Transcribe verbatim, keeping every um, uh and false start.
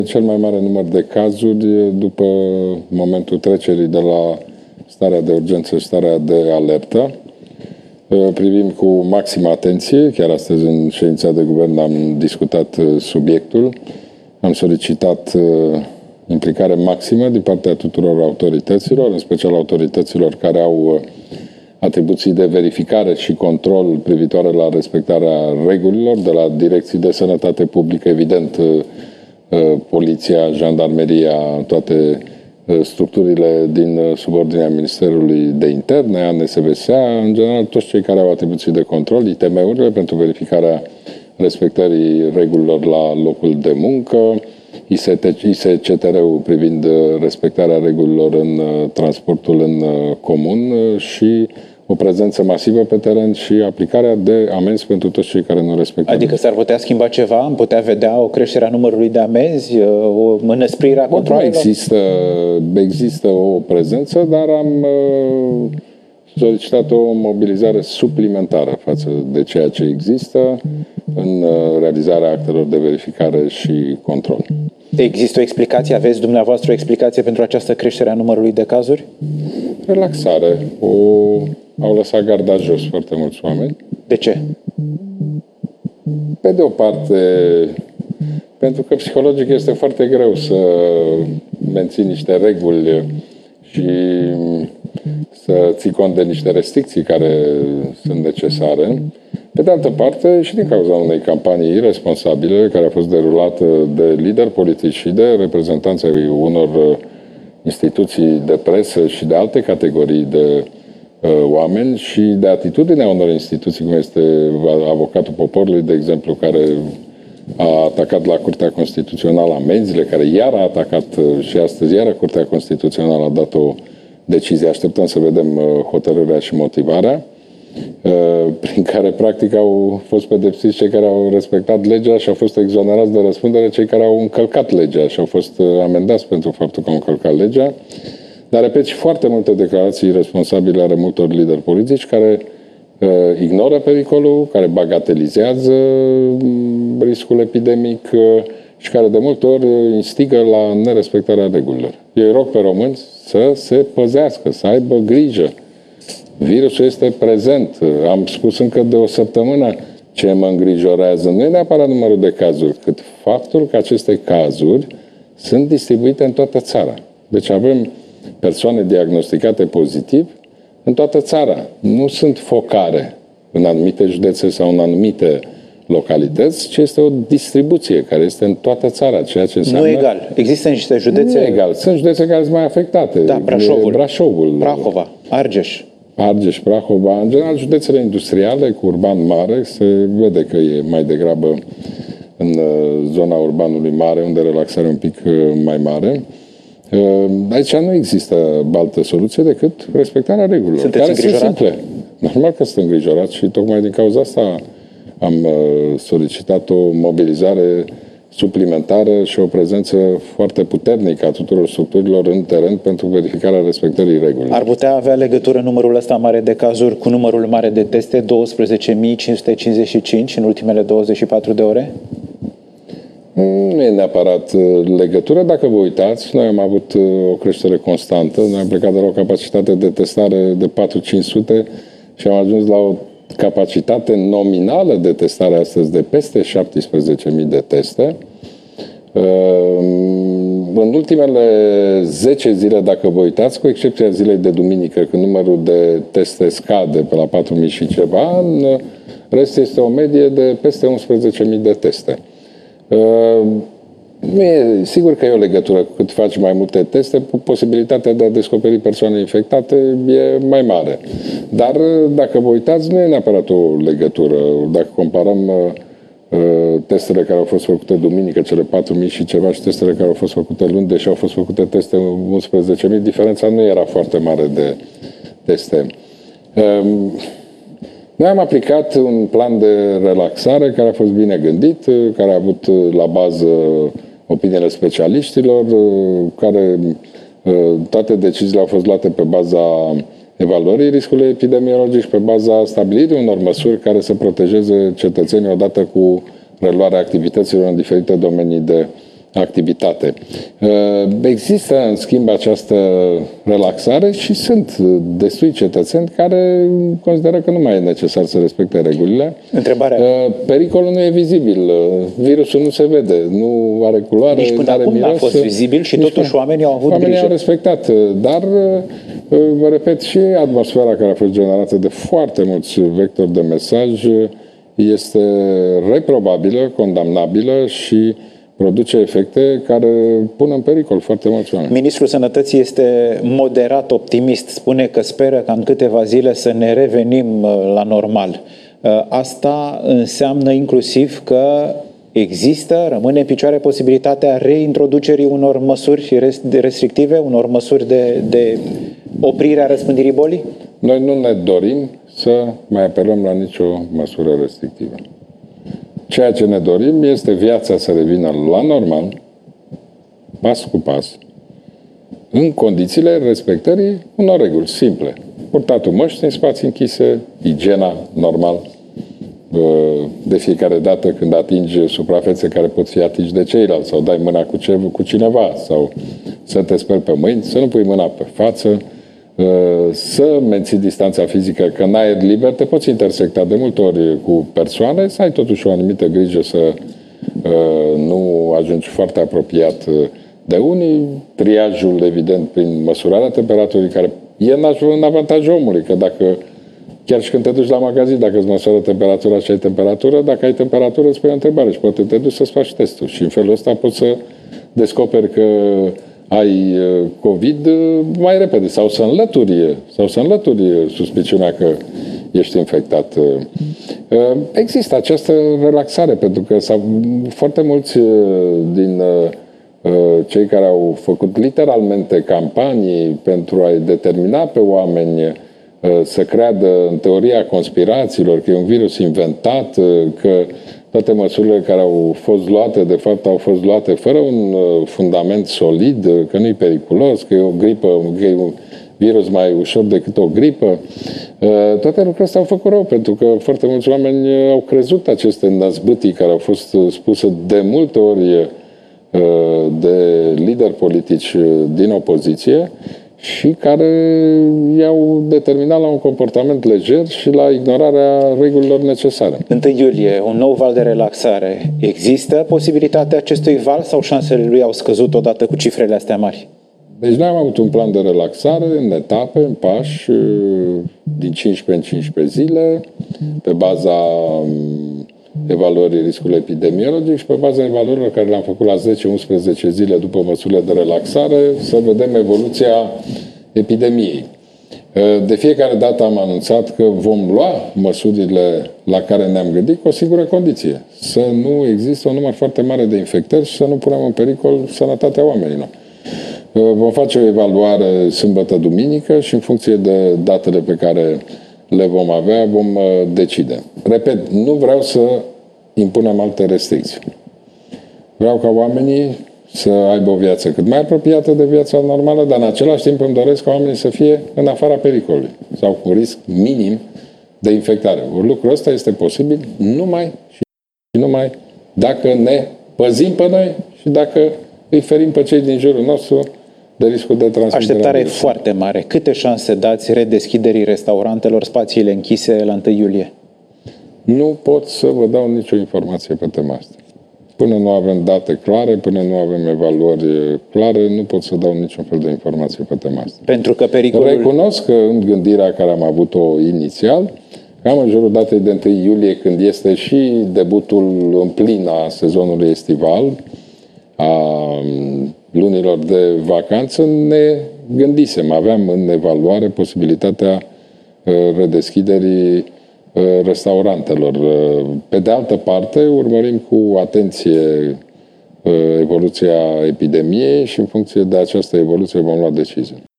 Cel mai mare număr de cazuri după momentul trecerii de la starea de urgență și starea de alertă. Privim cu maximă atenție, chiar astăzi în ședința de guvern am discutat subiectul, am solicitat implicare maximă din partea tuturor autorităților, în special autorităților care au atribuții de verificare și control privitoare la respectarea regulilor, de la direcții de sănătate publică, evident, poliția, jandarmeria, toate structurile din subordinea Ministerului de Interne, A N S V S A, în general toți cei care au atribuții de control, I T M-urile pentru verificarea respectării regulilor la locul de muncă, I S C T R-ul privind respectarea regulilor în transportul în comun și o prezență masivă pe teren și aplicarea de amenzi pentru toți cei care nu respectă. Adică s-ar putea schimba ceva? Am putea vedea o creștere a numărului de amenzi, o înăsprire a controlelor? Există, există o prezență, dar am solicitat o mobilizare suplimentară față de ceea ce există în realizarea actelor de verificare și control. Există o explicație? Aveți dumneavoastră o explicație pentru această creștere a numărului de cazuri? Relaxare. O, au lăsat garda jos foarte mulți oameni. De ce? Pe de o parte, pentru că psihologic este foarte greu să menții niște reguli și să ții cont de niște restricții care sunt necesare. Pe de altă parte, și din cauza unei campanii irresponsabile care a fost derulată de lideri politici și de reprezentanții unor instituții de presă și de alte categorii de uh, oameni și de atitudinea unor instituții, cum este avocatul poporului, de exemplu, care a atacat la Curtea Constituțională amenziile, care iar a atacat și astăzi iar Curtea Constituțională a dat o decizie. Așteptăm să vedem hotărârea și motivarea, prin care practic au fost pedepsiți cei care au respectat legea și au fost exonerați de răspundere cei care au încălcat legea și au fost amendați pentru faptul că au încălcat legea. Dar, repet, și foarte multe declarații irresponsabile ale multor lideri politici care uh, ignoră pericolul, care bagatelizează riscul epidemic uh, și care de multe ori instigă la nerespectarea regulilor. Eu îi rog pe români să se păzească, să aibă grijă. Virusul este prezent. Am spus încă de o săptămână ce mă îngrijorează. Nu e neapărat numărul de cazuri, cât faptul că aceste cazuri sunt distribuite în toată țara. Deci avem persoane diagnosticate pozitiv în toată țara. Nu sunt focare în anumite județe sau în anumite localități, ci este o distribuție care este în toată țara, ceea ce înseamnă... Nu egal. Există niște județe... Nu egal. Sunt județe care sunt mai afectate. Da, Brașovul, Brașovul, Prahova, Argeș. Argeș, Prahova, în general județele industriale cu urban mare, se vede că e mai degrabă în zona urbanului mare, unde relaxarea e un pic mai mare. Aici nu există altă soluție decât respectarea regulilor. Sunteți care sunt simple. Normal că sunt îngrijorat și tocmai din cauza asta am solicitat o mobilizare suplimentară și o prezență foarte puternică a tuturor structurilor în teren pentru verificarea respectării regulilor. Ar putea avea legătură numărul ăsta mare de cazuri cu numărul mare de teste, douăsprezece mii cinci sute cincizeci și cinci în ultimele douăzeci și patru de ore? Nu e neapărat legătură. Dacă vă uitați, noi am avut o creștere constantă. Noi am plecat de la o capacitate de testare de patru mii cinci sute și am ajuns la o capacitate nominală de testare astăzi de peste șaptesprezece mii de teste. În ultimele zece zile, dacă vă uitați, cu excepția zilei de duminică, când numărul de teste scade pe la patru mii și ceva, în rest este o medie de peste unsprezece mii de teste. Nu e, sigur că e o legătură. Cât faci mai multe teste, posibilitatea de a descoperi persoane infectate e mai mare. Dar, dacă vă uitați, nu e neapărat o legătură. Dacă comparăm uh, testele care au fost făcute duminică, cele patru mii și ceva, și testele care au fost făcute luni, deși au fost făcute teste unsprezece mii, diferența nu era foarte mare de teste. Uh, Noi am aplicat un plan de relaxare care a fost bine gândit, care a avut la bază opiniile specialiștilor, care toate deciziile au fost luate pe baza evaluării riscului epidemiologic și pe baza stabilirii unor măsuri care să protejeze cetățenii odată cu reluarea activităților în diferite domenii de activitate. Există, în schimb, această relaxare și sunt destui cetățeni care consideră că nu mai e necesar să respecte regulile. Întrebarea. Pericolul nu e vizibil, virusul nu se vede, nu are culoare, nici până are acum miros. n-a fost vizibil și totuși oamenii au avut oamenii grijă. au respectat, dar, vă repet, și atmosfera care a fost generată de foarte mulți vectori de mesaj este reprobabilă, condamnabilă și produce efecte care pun în pericol foarte mulți oameni. Ministrul Sănătății este moderat optimist. Spune că speră ca în câteva zile să ne revenim la normal. Asta înseamnă inclusiv că există, rămâne în picioare posibilitatea reintroducerii unor măsuri restrictive, unor măsuri de, de oprire a răspândirii bolii? Noi nu ne dorim să mai apelăm la nicio măsură restrictivă. Ceea ce ne dorim este viața să revină la normal, pas cu pas, în condițiile respectării unor reguli simple. Purtatul măști în spații închise, igiena normal, de fiecare dată când atingi suprafețe care pot fi atingi de ceilalți sau dai mâna cu, ce, cu cineva sau să te speli pe mâini, să nu pui mâna pe față, să menții distanța fizică, că în aer liber te poți intersecta de multe ori cu persoane, să ai totuși o anumită grijă să nu ajungi foarte apropiat de unii. Triajul, evident, prin măsurarea temperaturii, care e în avantajul omului, că dacă chiar și când te duci la magazin, dacă îți măsoară temperatura și ai temperatură, dacă ai temperatură îți pui o întrebare și poate te duci să-ți faci testul și în felul ăsta poți să descoperi că ai COVID mai repede sau să înlături, sau să înlături suspiciunea că ești infectat. Există această relaxare, pentru că sau foarte mulți din cei care au făcut literalmente campanii pentru a-i determina pe oameni să creadă în teoria conspirațiilor, că e un virus inventat, că toate măsurile care au fost luate, de fapt, au fost luate fără un fundament solid, că nu e periculos, că e o gripă, că e un virus mai ușor decât o gripă. Toate lucrurile astea au făcut rău, pentru că foarte mulți oameni au crezut aceste năzbâtii care au fost spuse de multe ori de lideri politici din opoziție și care i-au determinat la un comportament lejer și la ignorarea regulilor necesare. întâi iulie, un nou val de relaxare. Există posibilitatea acestui val sau șansele lui au scăzut odată cu cifrele astea mari? Deci noi am avut un plan de relaxare în etape, în pași, din cincisprezece în cincisprezece zile, pe baza evaluării riscului epidemiologic și pe baza evaluărilor care le-am făcut la zece unsprezece zile după măsurile de relaxare, să vedem evoluția epidemiei. De fiecare dată am anunțat că vom lua măsurile la care ne-am gândit cu o singură condiție: să nu există un număr foarte mare de infectări și să nu punem în pericol sănătatea oamenilor. Vom face o evaluare sâmbătă-duminică și în funcție de datele pe care le vom avea, vom decide. Repet, nu vreau să impunem alte restricții. Vreau ca oamenii să aibă o viață cât mai apropiată de viața normală, dar în același timp îmi doresc ca oamenii să fie în afara pericolului sau cu risc minim de infectare. Lucrul ăsta este posibil numai și numai dacă ne păzim pe noi și dacă îi ferim pe cei din jurul nostru de riscul de transmitere. Așteptarea e foarte mare. Câte șanse dați redeschiderii restaurantelor, spațiile închise la întâi iulie? Nu pot să vă dau nicio informație pe tema asta. Până nu avem date clare, până nu avem evaluări clare, nu pot să dau niciun fel de informație pe tema asta. Pentru că pericolul... Recunosc că în gândirea care am avut-o inițial, cam în jurul datei de întâi iulie, când este și debutul în plin a sezonului estival, a lunilor de vacanță, ne gândisem, aveam în evaluare posibilitatea redeschiderii restaurantelor. Pe de altă parte, urmărim cu atenție evoluția epidemiei și în funcție de această evoluție vom lua decizii.